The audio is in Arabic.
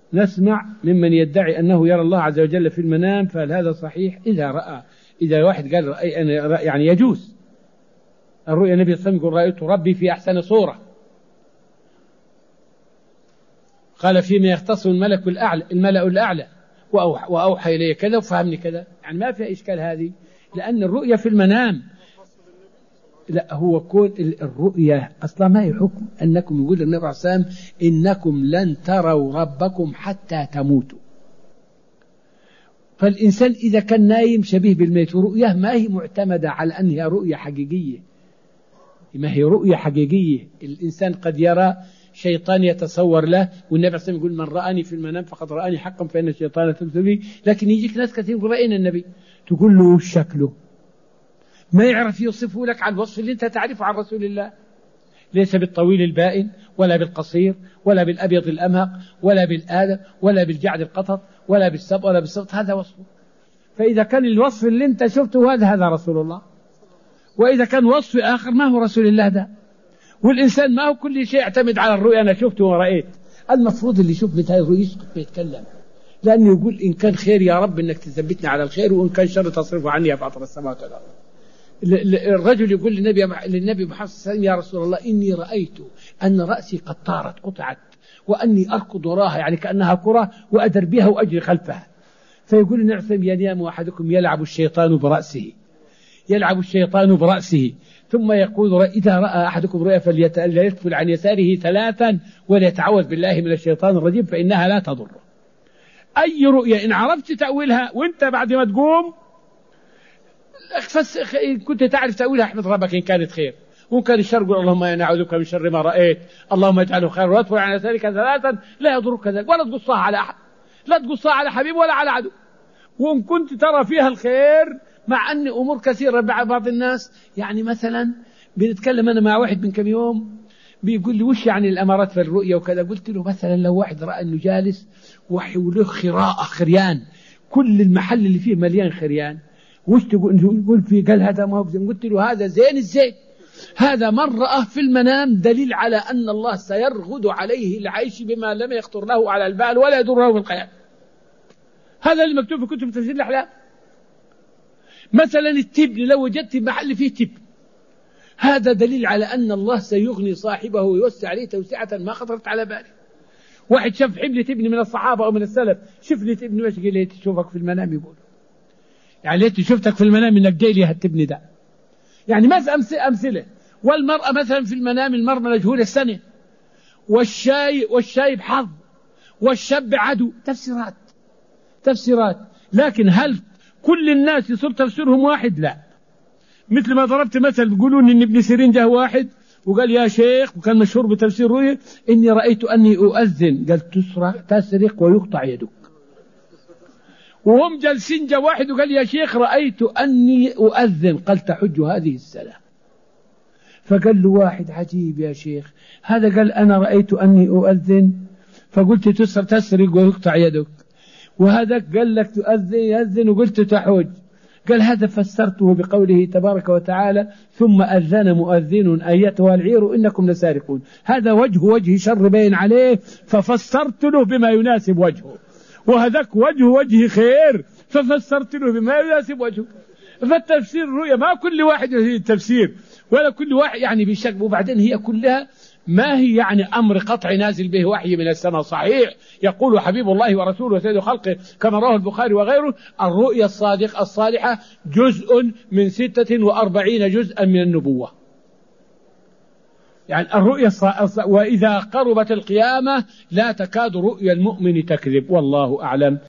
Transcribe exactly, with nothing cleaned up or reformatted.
نسمع ممن يدعي أنه يرى الله عز وجل في المنام، فهل هذا صحيح؟ إذا رأى، إذا واحد قال رأي أنا يعني يجوز الرؤيا. النبي صلى الله عليه وسلم يقول رأيت ربي في أحسن صورة، قال فيما يختص الملك الأعلى الملأ الأعلى وأوحى, وأوحى إلي كذا وفهمني كذا، يعني ما في إشكال هذه، لأن الرؤيا في المنام لا هو كون الرؤيا أصلا ما هي حكم أنكم، يقول النبي عليه الصلاة والسلام إنكم لن تروا ربكم حتى تموتوا. فالإنسان إذا كان نايم شبيه بالميت، ورؤياه ما هي معتمدة على أنها رؤيا حقيقية، ما هي رؤيا حقيقية. الإنسان قد يرى شيطان يتصور له، والنبي عليه الصلاة والسلام يقول من رآني في المنام فقد رآني حقا فإن الشيطان يتمثل بي. لكن يجيك ناس كثير يقول رأينا النبي، تقول له وش شكله، ما يعرف يوصفه لك على الوصف اللي أنت تعرفه عن رسول الله، ليس بالطويل البائن ولا بالقصير ولا بالأبيض الأمهق ولا بالآدم ولا بالجعد القطط ولا بالسب ولا بالسبط، هذا وصفه. فإذا كان الوصف اللي أنت شفته هذا هذا رسول الله، وإذا كان وصف آخر ما هو رسول الله ده. والإنسان ما هو كل شيء يعتمد على الرؤيا، أنا شفته ورأيت. المفروض اللي يشوف مثل الرؤيا يسقط ويتكلم، لأنه يقول إن كان خير يا رب إنك تثبتني على الخير، وإن كان شر تصرفه عني يا فاطر السماوات والأرض. الرجل يقول للنبي للنبي محمد صلى الله عليه وسلم يا رسول الله إني رأيت أن رأسي قد طارت قطعت، وأني أركض وراها يعني كأنها كرة وأدر بها وأجري خلفها. فيقول النبي صلى الله عليه وسلم ينام أحدكم يلعب الشيطان برأسه يلعب الشيطان برأسه ثم يقول إذا رأى أحدكم رؤيا فليتفل عن يساره ثلاثا وليتعوذ بالله من الشيطان الرجيم فإنها لا تضر. أي رؤيا إن عرفت تأويلها وإنت بعد ما تقوم كنت تعرف تأويلها احمد ربك إن كانت خير، وإن كان الشر قل اللهم إني أعوذ بك من شر ما رأيت اللهم اجعله خير، وادفع عن يسارك ثلاثا لا يضرك ذلك، ولا تقصها على أحد، لا تقصها على حبيب ولا على عدو. وإن كنت ترى فيها الخير، مع أن أمور كثيرة بعض الناس، يعني مثلا بنتكلم أنا مع واحد من كم يوم بيقول لي وش يعني الأمارات في الرؤية وكذا، قلت له مثلا لو واحد رأى أنه جالس وله خراءة خريان، كل المحل اللي فيه مليان خريان، وش تقول؟ يقول فيه قال هذا ما هو زين. قلت له هذا زين الزين، هذا من رأى في المنام دليل على أن الله سيرغد عليه العيش بما لم يخطر له على البال ولا يضره بالقيام. هذا اللي مكتوب في كتب تفسير الأحلام. مثلا التبن، لو وجدت محل فيه تبن، هذا دليل على أن الله سيغني صاحبه ويوسع عليه توسعة ما خطرت على باله. واحد شاف حبل تبن من الصحابة أو من السلف، شوف لي تبن وش قال لي تشوفك في المنام، يقول يعني ليت شفتك في المنام انك جاي لي هالتبني ده. يعني مثلا أمثلة. والمرأة مثلا في المنام المرأة مجهولة السنة، والشاي والشاي بحظ، والشاب عدو، تفسيرات تفسيرات. لكن هل كل الناس يصير تفسيرهم واحد؟ لا. مثل ما ضربت مثل بيقولون ان ابن سيرين جاء واحد وقال يا شيخ، وكان مشهور بتفسير رؤيا، اني رأيت اني اؤذن، قال تسرق تسرق ويقطع يدك. وهم جالسين جاء واحد وقال يا شيخ رأيت اني اؤذن، قال تحج هذه السنة. فقال له واحد عجيب يا شيخ، هذا قال انا رأيت اني اؤذن فقلت تسرق تسرق ويقطع يدك، وهذا قال لك تؤذن يأذن وقلت تحج. قال هذا فسرته بقوله تبارك وتعالى ثم أذن مؤذن أيتها العير إنكم لسارقون. هذا وجه وجه شر بين عليه ففسرت له بما يناسب وجهه، وهذاك وجه وجه خير ففسرت له بما يناسب وجهه. فالتفسير الرؤيا ما كل واحد التفسير ولا كل واحد يعني بشك. وبعدين هي كلها ما هي يعني أمر قطع نازل به وحي من السماء. صحيح يقول حبيب الله ورسوله وسيد خلقه كما رواه البخاري وغيره الرؤيا الصادقة الصالحة جزء من ستة وأربعين جزءا من النبوة. يعني الرؤيا الص... وإذا قربت القيامة لا تكاد رؤيا المؤمن تكذب، والله أعلم.